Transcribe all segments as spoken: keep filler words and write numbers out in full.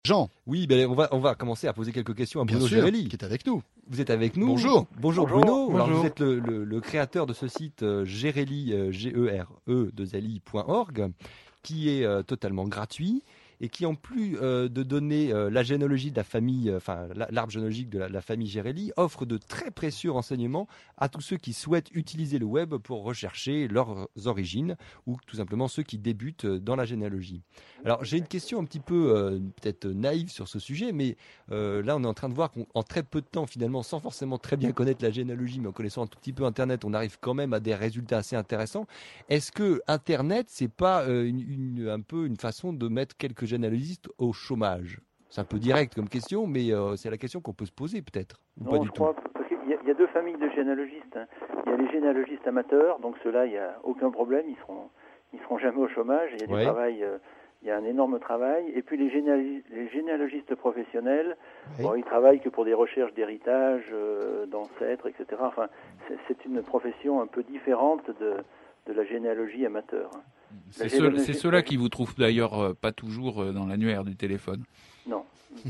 Jean. Oui, ben on va on va commencer à poser quelques questions à Bruno Bien sûr, Gerelli, qui est avec nous. Vous êtes avec nous. Bonjour. Bonjour, Bonjour. Bruno. Alors Bonjour. vous êtes le, le, le créateur de ce site euh, Gerelli, euh, G E R E deux L I point org, qui est euh, totalement gratuit et qui, en plus euh, de donner euh, la généalogie de la famille, euh, enfin la- l'arbre généalogique de la, la famille Gerelli, offre de très précieux renseignements à tous ceux qui souhaitent utiliser le web pour rechercher leurs origines ou tout simplement ceux qui débutent euh, dans la généalogie. Alors j'ai une question un petit peu euh, peut-être naïve sur ce sujet, mais euh, là on est en train de voir qu'en très peu de temps finalement, sans forcément très bien connaître la généalogie, mais en connaissant un tout petit peu Internet, on arrive quand même à des résultats assez intéressants. Est-ce que Internet, c'est pas euh, une, une- un peu une façon de mettre quelques généalogistes au chômage? C'est un peu direct comme question, mais euh, c'est la question qu'on peut se poser peut-être. Ou pas Non, du je tout. crois, parce qu'il y, a- il y a deux familles de généalogistes, hein. Il y a les généalogistes amateurs, donc ceux-là, il n'y a aucun problème, ils seront, ils seront jamais au chômage, il y a du Ouais. travail, euh, il y a un énorme travail. Et puis les, généalogi- les généalogistes professionnels, Ouais. bon, ils travaillent que pour des recherches d'héritage, euh, d'ancêtres, et cetera. Enfin, c'est, c'est une profession un peu différente de, de la généalogie amateur, hein. C'est La ceux- généalogie- c'est ceux-là qui vous trouvent d'ailleurs euh, pas toujours euh, dans l'annuaire du téléphone. Non.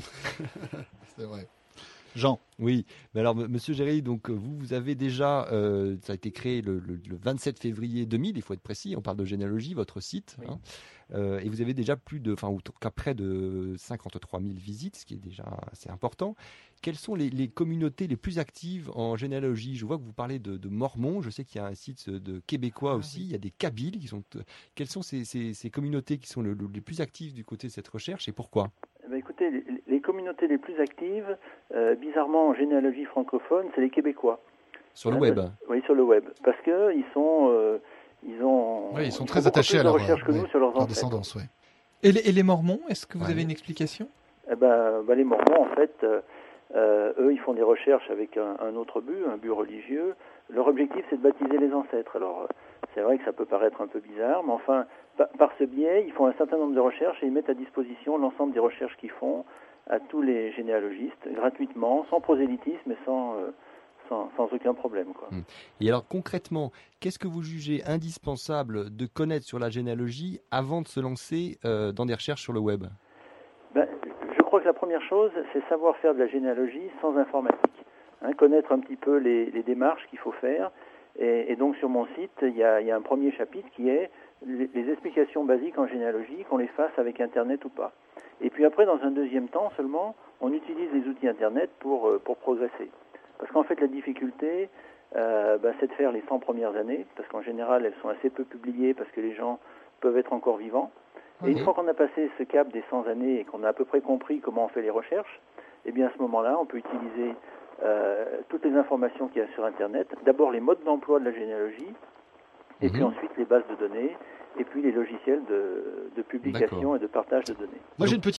C'est vrai. Jean. Oui, mais alors, m- Monsieur Géry, donc euh, vous, vous avez déjà, euh, ça a été créé le, le- le vingt-sept février deux mille, il faut être précis, on parle de généalogie, votre site, Oui. hein, euh, et vous avez déjà plus de, enfin, en tout cas près de cinquante-trois mille visites, ce qui est déjà assez important. Quelles sont les, les communautés les plus actives en généalogie? Je vois que vous parlez de, de Mormons, je sais qu'il y a un site de Québécois Ah, aussi, oui. il y a des Kabyles qui sont. Quelles sont ces, ces- ces communautés qui sont le- le- les plus actives du côté de cette recherche et pourquoi? Eh ben, écoutez, les, les communautés les plus actives, euh, bizarrement en généalogie francophone, c'est les Québécois. Sur le Hein, web? parce- Oui, sur le web. Parce que ils sont, euh, ils ont, Oui, ils sont font très beaucoup attachés plus à de leur, recherches que euh, nous ouais, sur leurs leur ancêtres. descendance. Ouais. Et les, et les Mormons, est-ce que vous Ouais. avez une explication? Eh ben, ben, les Mormons, en fait, euh, euh, eux, ils font des recherches avec un, un autre but, un but religieux. Leur objectif, c'est de baptiser les ancêtres. Alors, euh, c'est vrai que ça peut paraître un peu bizarre, mais enfin, pa- par ce biais, ils font un certain nombre de recherches et ils mettent à disposition l'ensemble des recherches qu'ils font à tous les généalogistes, gratuitement, sans prosélytisme et sans, euh, sans, sans aucun problème, quoi. Et alors concrètement, qu'est-ce que vous jugez indispensable de connaître sur la généalogie avant de se lancer euh, dans des recherches sur le web? Ben, je crois que la première chose, c'est savoir faire de la généalogie sans informatique. Hein, connaître un petit peu les, les démarches qu'il faut faire. Et, et donc sur mon site, il y, a, il y a un premier chapitre qui est les, les explications basiques en généalogie, qu'on les fasse avec Internet ou pas. Et puis après, dans un deuxième temps seulement, on utilise les outils Internet pour, euh, pour progresser. Parce qu'en fait, la difficulté, euh, ben, c'est de faire les cent premières années, parce qu'en général, elles sont assez peu publiées, parce que les gens peuvent être encore vivants. Et une fois qu'on a passé ce cap des cent années et qu'on a à peu près compris comment on fait les recherches, eh bien à ce moment-là, on peut utiliser euh, toutes les informations qu'il y a sur Internet. D'abord les modes d'emploi de la généalogie, et Mhm. puis ensuite les bases de données, et puis les logiciels de, de publication D'accord. et de partage de données. Moi, j'ai une petite